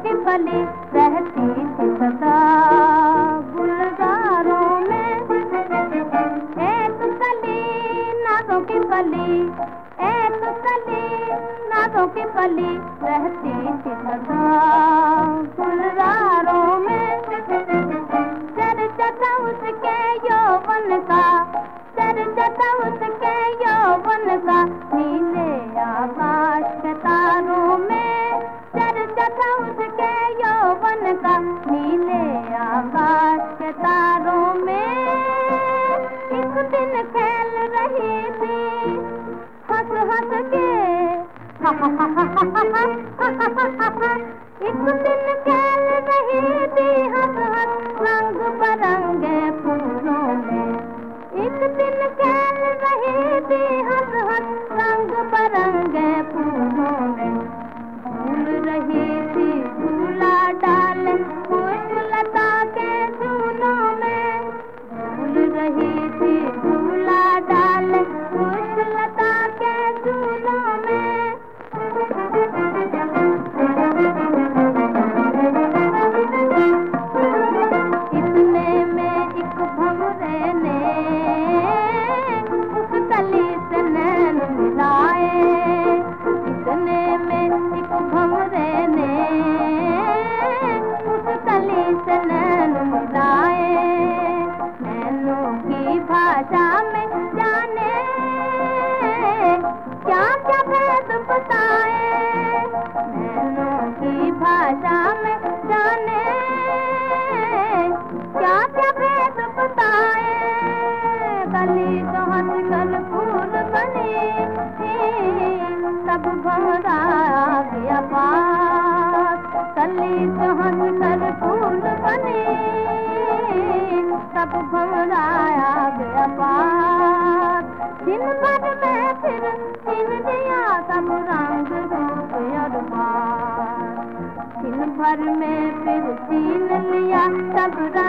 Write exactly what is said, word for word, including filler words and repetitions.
की फली रहती थी सदा गुलजारों में। एक कली नाजों की फली, एक कली नाजों की फली रहती थी सदा गुलजारों में। चर्चा था उसके यौवन का, चर्चा था उसके यौवन का नीले आकाश के तारों में। चर्चा था उसके यौवन का नीले आकाश के तारों में। एक दिन खेल रही थी हंस हंस के, एक दिन खेल रही थी हंस हंस रंग बरंगे फूलों में। एक दिन खेल रही थी हंस हंस रंग बरंगे फूलों में। झूल रही थी झूला डाल खुशलता के झूलों में। झूल रही थी झूला डाल खुशलता के झूलों में। इतने में एक भंवरे ने उस कली से नैन मिलाए। इतने में एक भंवरे ने उस कली से नैन मिलाए। नैनों की भाषा में जाने क्या क्या भेद बताए। नैनों की भाषा में जाने क्या क्या भेद बताए। कली तो हंस कर फूल बनी, तब भंवरा आ गया पास। कली तो हंस कर फूल बनी, तब भंवरा आ गया पास। दिन भर में फिर छीन दिया सब रंग रूप और बात। दिन भर में फिर छीन लिया सब रंग